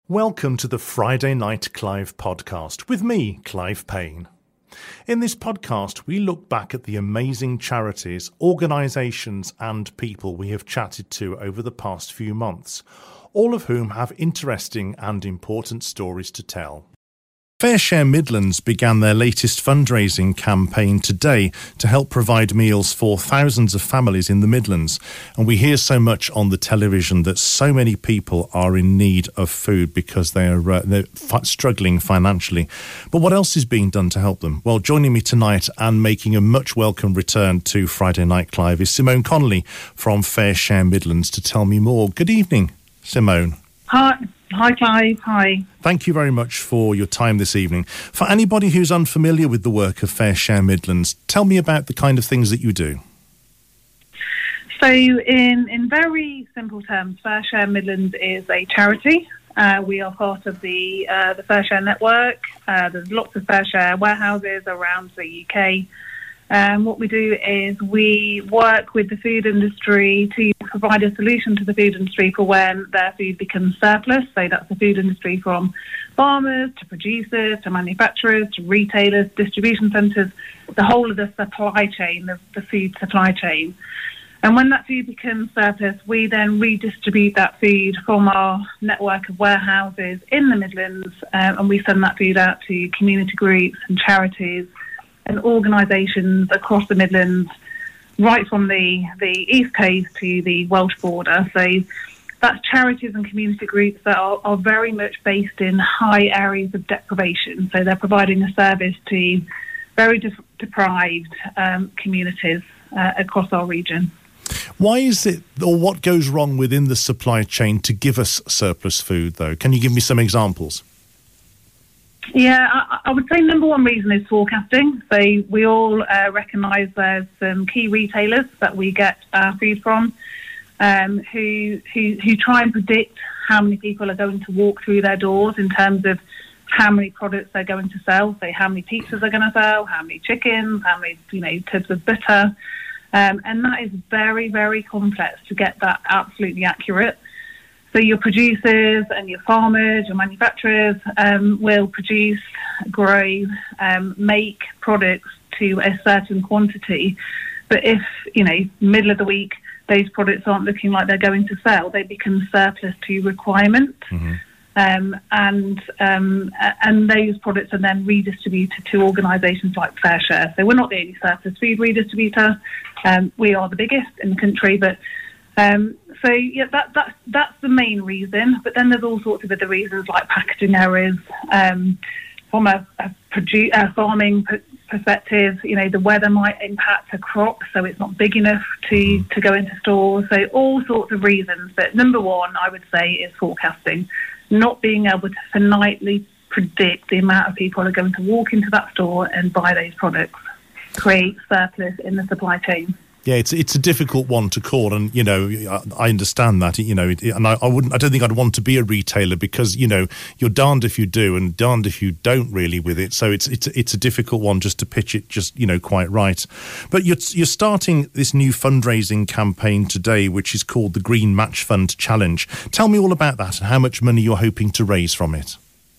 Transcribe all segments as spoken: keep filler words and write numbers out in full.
Welcome to the Friday Night Clive podcast with me, Clive Payne. In this podcast, we look back at the amazing charities, organisations and people we have chatted to over the past few months, all of whom have interesting and important stories to tell. FareShare Midlands began their latest fundraising campaign today to help provide meals for thousands of families in the Midlands. And we hear so much on the television that so many people are in need of food because they are uh, they're f- struggling financially. But what else is being done to help them? Well, joining me tonight and making a much welcome return to Friday Night Clive is Simone Connolly from FareShare Midlands to tell me more. Good evening, Simone. Hi. Hi, Clive. Hi. Thank you very much for your time this evening. For anybody who's unfamiliar with the work of FareShare Midlands, tell me about the kind of things that you do. So in, in very simple terms, FareShare Midlands is a charity. Uh, we are part of the uh, the FareShare network. Uh, there's lots of FareShare warehouses around the U K. Um, what we do is we work with the food industry to provide a solution to the food industry for when their food becomes surplus. So that's the food industry from farmers to producers to manufacturers to retailers, distribution centres, the whole of the supply chain, the, the food supply chain. And when that food becomes surplus, we then redistribute that food from our network of warehouses in the Midlands, um, and we send that food out to community groups and charities and organisations across the Midlands, right from the, the East Coast to the Welsh border. So that's charities and community groups that are, are very much based in high areas of deprivation. So they're providing a service to very de- deprived um, communities uh, across our region. Why is it, or what goes wrong within the supply chain to give us surplus food, though? Can you give me some examples? Yeah, I, I would say number one reason is forecasting. So we all uh, recognise there's some key retailers that we get our food from um, who, who who try and predict how many people are going to walk through their doors in terms of how many products they're going to sell. So how many pizzas they're going to sell, how many chickens, how many you know tubs of butter, um, and that is very very complex to get that absolutely accurate. So your producers and your farmers, your manufacturers um, will produce, grow, um, make products to a certain quantity. But if, you know, middle of the week, those products aren't looking like they're going to sell, they become surplus to requirement. Mm-hmm. Um, and um, and those products are then redistributed to organisations like FareShare. So we're not the only surplus food redistributor. Um, we are the biggest in the country, but Um, so yeah, that, that that's the main reason. But then there's all sorts of other reasons like packaging errors. Um, from a, a, produ- a farming p- perspective, you know, the weather might impact a crop, so it's not big enough to, to go into stores. So all sorts of reasons. But number one, I would say, is forecasting. Not being able to finitely predict the amount of people are going to walk into that store and buy those products, create surplus in the supply chain. Yeah, it's it's a difficult one to call, and you know I, I understand that. You know, it, and I, I wouldn't. I don't think I'd want to be a retailer because you know you're darned if you do and darned if you don't really with it. So it's it's it's a difficult one just to pitch it just you know quite right. But you're you're starting this new fundraising campaign today, which is called the Green Match Fund Challenge. Tell me all about that and how much money you're hoping to raise from it.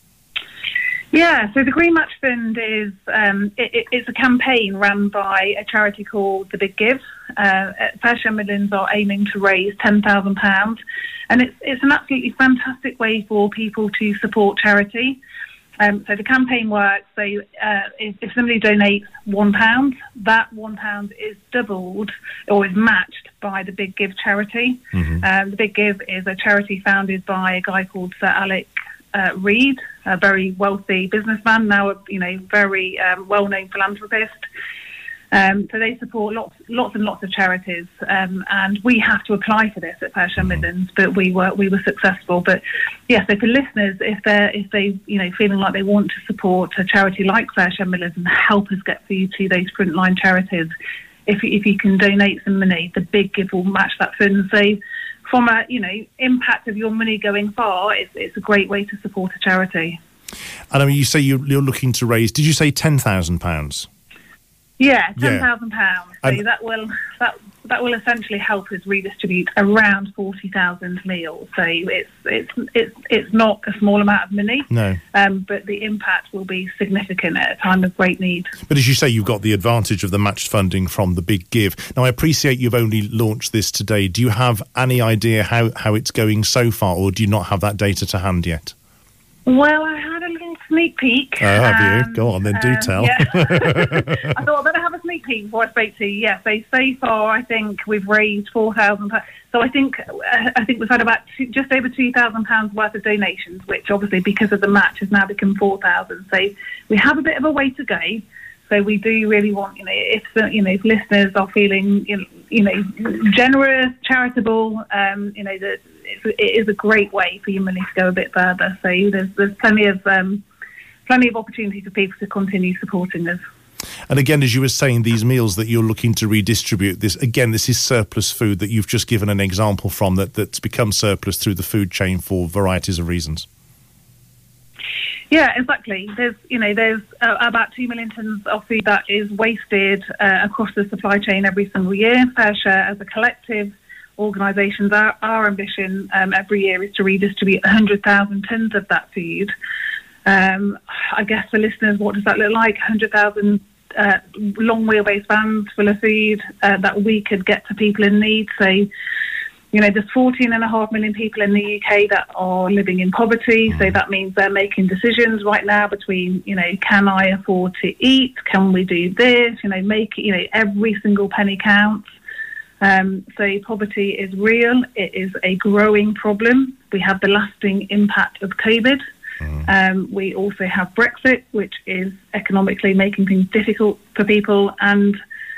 Yeah, so the Green Match Fund is um, it, it, it's a campaign run by a charity called The Big Give. Uh, FareShare Midlands are aiming to raise ten thousand pounds, and it's it's an absolutely fantastic way for people to support charity. Um, so the campaign works. So uh, if, if somebody donates one pound, that one pound is doubled or is matched by the Big Give charity. Mm-hmm. Um, the Big Give is a charity founded by a guy called Sir Alec Uh, Reid, a very wealthy businessman, now a you know very um, well-known philanthropist. Um, so they support lots, lots and lots of charities, um, and we have to apply for this at FareShare Midlands. But we were we were successful. But yeah, so for listeners, if they if they you know feeling like they want to support a charity like FareShare Midlands and help us get food to those frontline charities, if if you can donate some money, the Big Give will match that fund. So from a, you know, impact of your money going far, it's, it's a great way to support a charity. And I mean, you say you're, you're looking to raise, did you say ten thousand pounds? Yeah, ten thousand yeah. pounds. So and that will that that will essentially help us redistribute around forty thousand meals. So it's it's it's it's not a small amount of money. No. Um, but the impact will be significant at a time of great need. But as you say, you've got the advantage of the matched funding from the Big Give. Now, I appreciate you've only launched this today. Do you have any idea how, how it's going so far, or do you not have that data to hand yet? Well, I had a little sneak peek. Oh, have um, you? Go on, then do um, tell. Yeah. I thought I'd better have a sneak peek before I spoke to you. Yeah, so so far I think we've raised four thousand pounds. So I think uh, I think we've had about two, just over two thousand pounds worth of donations, which obviously because of the match has now become four thousand. So we have a bit of a way to go. So we do really want, you know, if you know if listeners are feeling, you know, you know generous, charitable, um, you know, that it is a great way for your money to go a bit further. So there's there's plenty of um, plenty of opportunity for people to continue supporting us. And again, as you were saying, these meals that you're looking to redistribute, this again, this is surplus food that you've just given an example from that, that's become surplus through the food chain for varieties of reasons. Yeah, exactly. There's, you know, there's uh, about two million tonnes of food that is wasted uh, across the supply chain every single year. Fair Share, as a collective, organisations, our, our ambition um, every year is to redistribute one hundred thousand tonnes of that food. Um, I guess for listeners, what does that look like? one hundred thousand uh, long wheelbase vans full of food uh, that we could get to people in need. So, you know, there's fourteen and a half million people in the U K that are living in poverty. So that means they're making decisions right now between, you know, can I afford to eat? Can we do this? You know, make, you know, every single penny counts. Um, so poverty is real. It is a growing problem. We have the lasting impact of COVID. Um, we also have Brexit, which is economically making things difficult for people. And,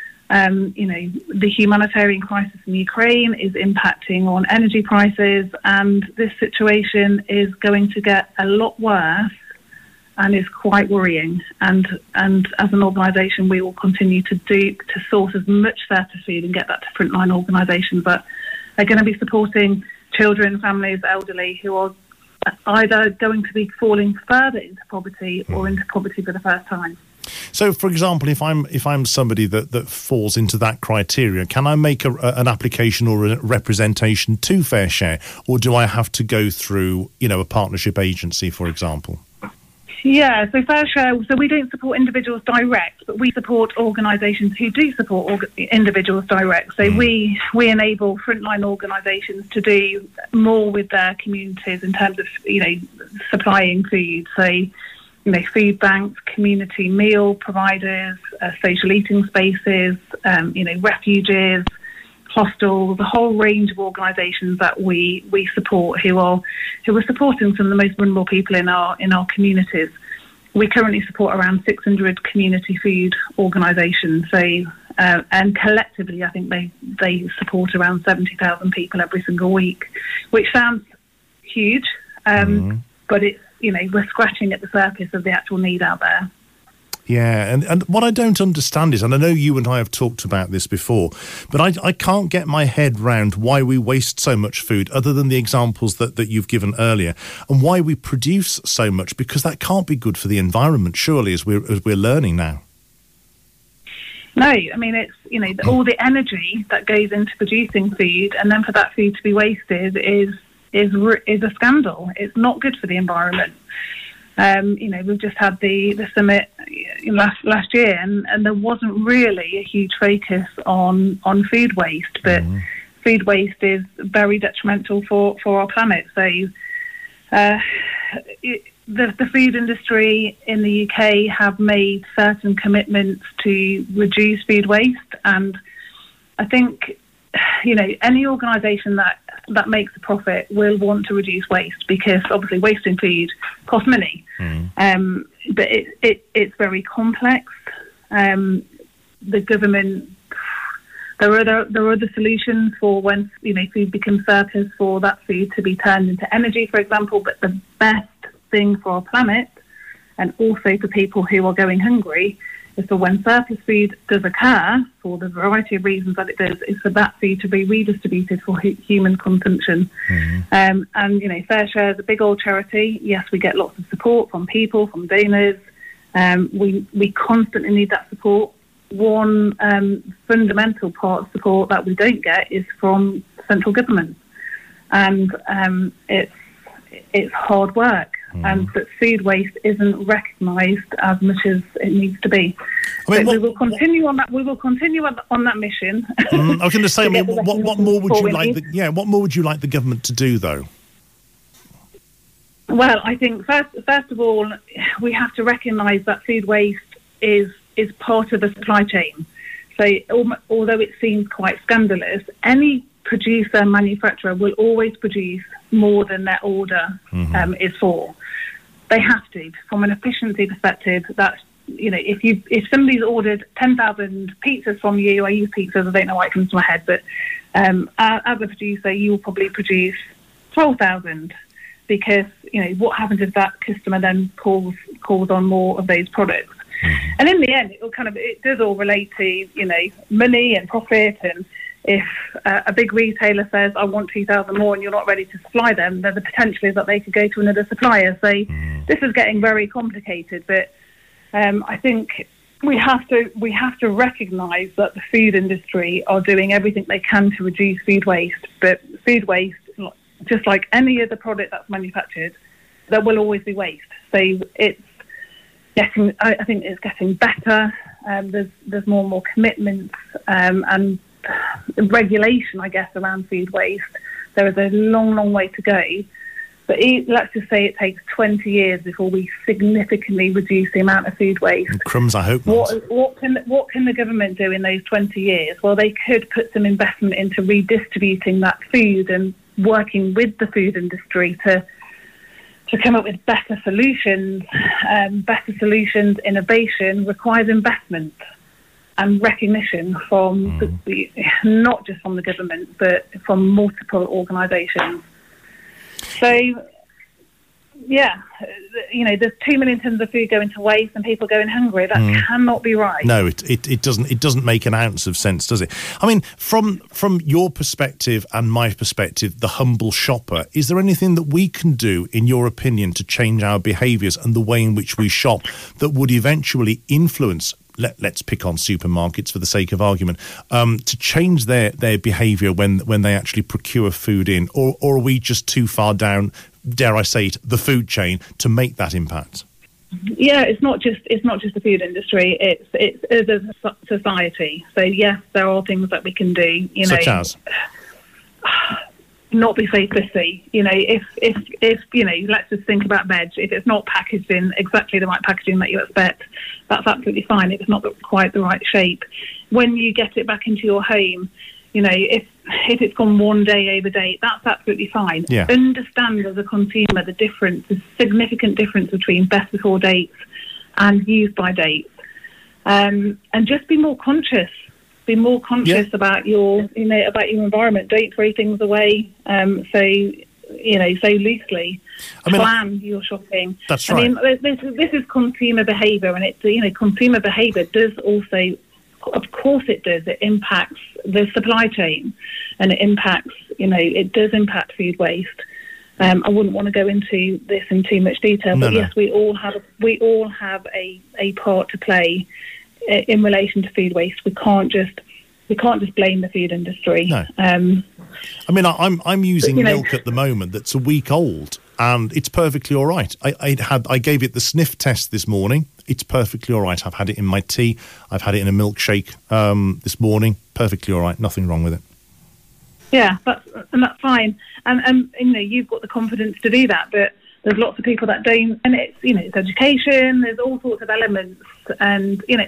um, you know, the humanitarian crisis in Ukraine is impacting on energy prices. And this situation is going to get a lot worse and is quite worrying. And and as an organisation, we will continue to do to source as much surplus food and get that to frontline organisations that are going to be supporting children, families, elderly who are either going to be falling further into poverty or into poverty for the first time. So, for example, if I'm if I'm somebody that, that falls into that criteria, can I make a, a, an application or a representation to Fair Share, or do I have to go through, you know, a partnership agency, for example? Yeah, so Fair Share, so we don't support individuals direct, but we support organisations who do support org- individuals direct. So mm. we we enable frontline organisations to do more with their communities in terms of, you know, supplying food. So, you know, food banks, community meal providers, uh, social eating spaces, um, you know, refuges, hostels, a whole range of organisations that we, we support who are who are supporting some of the most vulnerable people in our in our communities. We currently support around six hundred community food organisations. So uh, and collectively, I think they they support around seventy thousand people every single week, which sounds huge, um, mm. but it's, you know, we're scratching at the surface of the actual need out there. Yeah, and, and what I don't understand is, and I know you and I have talked about this before, but I, I can't get my head round why we waste so much food, other than the examples that, that you've given earlier, and why we produce so much, because that can't be good for the environment, surely, as we're, as we're learning now. No, I mean, it's, you know, all the energy that goes into producing food, and then for that food to be wasted is is is a scandal. It's not good for the environment. Um, you know, we've just had the, the summit last last year, and, and there wasn't really a huge focus on, on food waste, but mm. food waste is very detrimental for, for our planet. So uh, it, the, the food industry in the U K have made certain commitments to reduce food waste, and I think, you know, any organisation that that makes a profit will want to reduce waste, because obviously wasting food costs money. Mm. Um, but it, it, it's very complex. Um, the government, there are other, there are other solutions for when, you know, food becomes surplus, for that food to be turned into energy, for example. But the best thing for our planet, and also for people who are going hungry, is for when surplus food does occur, for the variety of reasons that it does, is for that food to be redistributed for hu- human consumption. Mm-hmm. Um, and, you know, Fair Share is a big old charity. Yes, we get lots of support from people, from donors. Um, we we constantly need that support. one um, fundamental part of support that we don't get is from central government, and um, it's it's hard work, mm. and that food waste isn't recognised as much as it needs to be. I mean, what, we will continue on that. We will continue on, on that mission. Mm, I was going to say, I mean, what, what more would you like? The, yeah, what more would you like the government to do, though? Well, I think first, first of all, we have to recognise that food waste is is part of the supply chain. So, although it seems quite scandalous, any producer, manufacturer will always produce more than their order mm-hmm. um, is for. They have to, from an efficiency perspective. That's, you know, if you if somebody's ordered ten thousand pizzas from you, I use pizzas, I don't know why it comes to my head, but um, as a producer, you will probably produce twelve thousand, because, you know, what happens if that customer then calls calls on more of those products? Mm-hmm. And in the end, it will kind of it does all relate to, you know, money and profit. And if uh, a big retailer says, I want two thousand more, and you're not ready to supply them, then the potential is that they could go to another supplier. So mm. this is getting very complicated. But um, I think we have to we have to recognise that the food industry are doing everything they can to reduce food waste. But food waste, just like any other product that's manufactured, there will always be waste. So it's getting, I, I think it's getting better. Um, there's there's more and more commitments um, and regulation, I guess, around food waste. There is a long, long way to go. But it, let's just say it takes twenty years before we significantly reduce the amount of food waste. And crumbs, I hope not. What, what can what can the government do in those twenty years? Well, they could put some investment into redistributing that food and working with the food industry to to come up with better solutions. Um, better solutions, innovation requires investment and recognition from mm. the, the, not just from the government, but from multiple organisations. So, yeah, you know, there's two million tonnes of food going to waste and people going hungry. That mm. cannot be right. No, it, it it doesn't. It doesn't make an ounce of sense, does it? I mean, from from your perspective and my perspective, the humble shopper, is there anything that we can do, in your opinion, to change our behaviours and the way in which we shop that would eventually influence? Let, let's pick on supermarkets for the sake of argument, um, to change their, their behaviour when when they actually procure food in, or, or are we just too far down, dare I say it, the food chain to make that impact? Yeah, it's not just it's not just the food industry. It's it's as a society. So yes, there are things that we can do. You know, such as not be so fussy. You know, if if if you know, let's just think about veg. If it's not packaged in exactly the right packaging that you expect, that's absolutely fine. If it's not the, quite the right shape, when you get it back into your home, you know, if if it's gone one day over date, that's absolutely fine. Yeah. Understand as a consumer the difference, the significant difference between best before dates and used by dates, um, and just be more conscious. Be more conscious yeah. about your, you know, about your environment. Don't throw things away. Um, so, you know, so loosely. I mean, plan I, your shopping. That's I right. mean, this, this is consumer behaviour, and it's, you know, consumer behaviour does also, of course, it does. It impacts the supply chain, and it impacts, you know, it does impact food waste. Um, I wouldn't want to go into this in too much detail, no, but no. yes, we all have we all have a, a part to play in relation to food waste. We can't just we can't just blame the food industry. No. Um, I mean, I'm I'm using but, you know, milk at the moment that's a week old, and it's perfectly all right. I, I had I gave it the sniff test this morning. It's perfectly all right. I've had it in my tea. I've had it in a milkshake um, this morning. Perfectly all right. Nothing wrong with it. Yeah, that's and that's fine. And and you know, you've got the confidence to do that, but there's lots of people that don't. And it's, you know, it's education. There's all sorts of elements, and you know.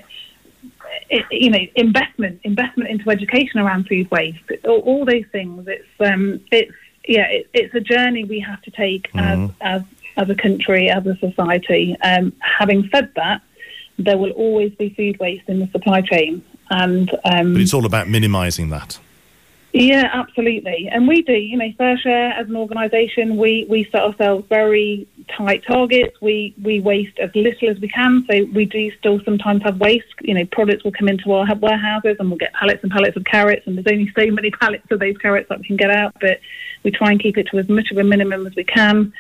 It, you know, investment, investment into education around food waste, all, all those things. It's, um, it's, yeah, it, it's a journey we have to take mm-hmm. as, as, as a country, as a society. Um, having said that, there will always be food waste in the supply chain, and um, but it's all about minimising that. Yeah, absolutely. And we do, you know, FareShare as an organisation, we, we set ourselves very tight targets. We we waste as little as we can. So we do still sometimes have waste. You know, products will come into our warehouses and we'll get pallets and pallets of carrots, and there's only so many pallets of those carrots that we can get out, but we try and keep it to as much of a minimum as we can.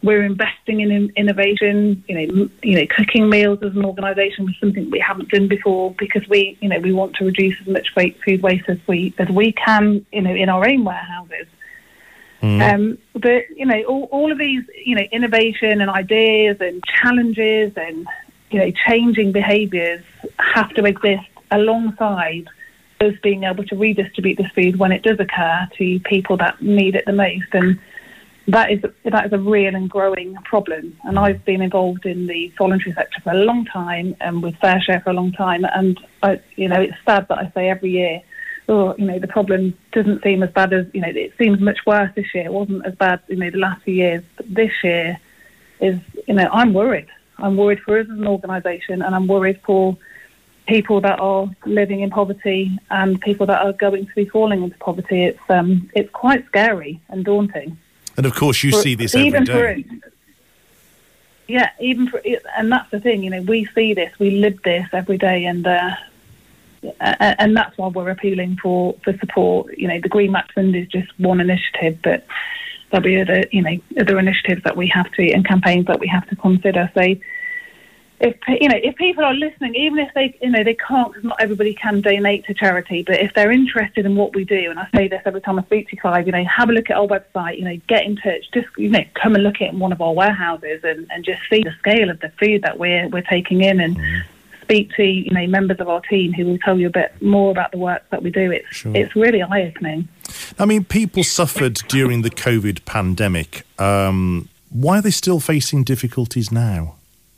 we're investing in, in innovation. You know, you know, cooking meals as an organisation was something we haven't done before because we, you know, we want to reduce as much food waste as we as we can, you know, in our own warehouses. Mm. Um, but you know, all, all of these, you know, innovation and ideas and challenges and, you know, changing behaviours have to exist alongside us being able to redistribute this food when it does occur to people that need it the most. And that is that is a real and growing problem. And I've been involved in the voluntary sector for a long time and with FareShare for a long time. And I, you know, it's sad that I say every year, oh, you know, the problem doesn't seem as bad as, you know, it seems much worse this year. It wasn't as bad, you know, the last few years. But this year is, you know, I'm worried. I'm worried for us as an organisation, and I'm worried for people that are living in poverty and people that are going to be falling into poverty. It's um, it's quite scary and daunting. And of course, you for, see this every even day. For it, yeah, even for it, and that's the thing. You know, we see this, we live this every day, and uh, and that's why we're appealing for, for support. You know, the Green Match Fund is just one initiative, but there'll be other, you know, other initiatives that we have to and campaigns that we have to consider. So. If you know, if people are listening, even if they, you know, they can't, because not everybody can donate to charity, but if they're interested in what we do, and I say this every time I speak to Clive, you know, have a look at our website, you know, get in touch, just, you know, come and look at one of our warehouses and, and just see the scale of the food that we're we're taking in, and mm. speak to, you know, members of our team who will tell you a bit more about the work that we do. It's sure. It's really eye-opening. I mean, people suffered during the COVID pandemic. Um, why are they still facing difficulties now?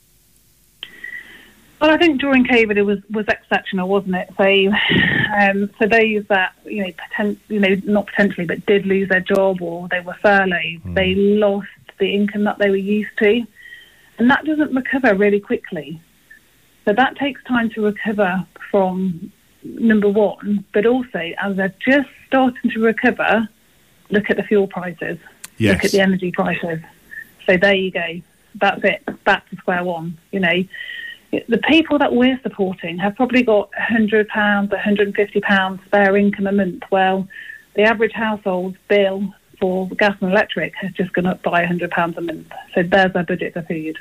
Well, I think during COVID it was, was exceptional, wasn't it? So, um, for those that, you know, poten- you know, not potentially, but did lose their job or they were furloughed, mm. they lost the income that they were used to, and that doesn't recover really quickly. So that takes time to recover from, number one, but also as they're just starting to recover, look at the fuel prices, yes. look at the energy prices. So there you go. That's it. Back to square one, you know. The people that we're supporting have probably got one hundred pounds, one hundred fifty pounds spare income a month. Well, the average household bill for gas and electric has just gone up by one hundred pounds a month. So there's our budget for food.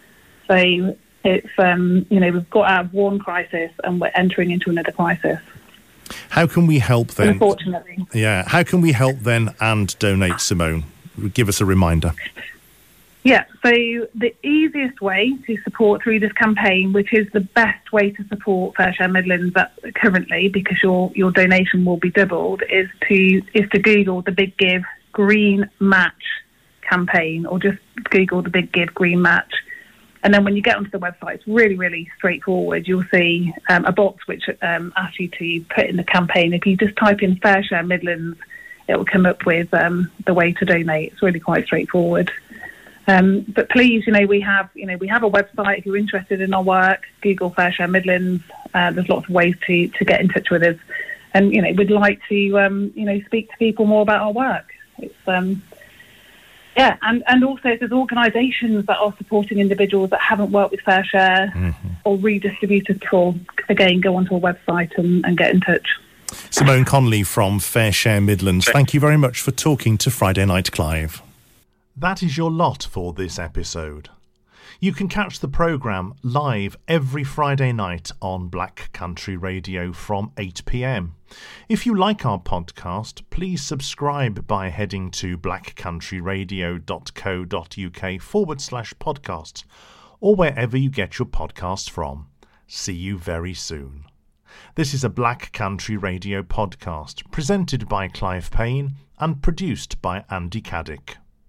So it's, um, you know, we've got out of one crisis and we're entering into another crisis. How can we help then? Unfortunately. Yeah. How can we help then and donate, Simone? Give us a reminder. Yeah, so the easiest way to support through this campaign, which is the best way to support FareShare Midlands currently, because your your donation will be doubled, is to is to Google the Big Give Green Match campaign, or just Google the Big Give Green Match. And then when you get onto the website, it's really, really straightforward. You'll see um, a box which um, asks you to put in the campaign. If you just type in FareShare Midlands, it will come up with um, the way to donate. It's really quite straightforward. Um, but please, you know, we have, you know, we have a website. If you're interested in our work, Google FareShare Midlands. Uh, there's lots of ways to, to get in touch with us, and you know, we'd like to, um, you know, speak to people more about our work. It's, um, yeah, and, and also if there's organisations that are supporting individuals that haven't worked with FareShare mm-hmm. or redistributed before, again, go onto our website and, and get in touch. Simone Conley from FareShare Midlands, thank you very much for talking to Friday Night Clive. That is your lot for this episode. You can catch the programme live every Friday night on Black Country Radio from eight p m. If you like our podcast, please subscribe by heading to blackcountryradio.co.uk forward slash podcasts, or wherever you get your podcasts from. See you very soon. This is a Black Country Radio podcast presented by Clive Payne and produced by Andy Caddick.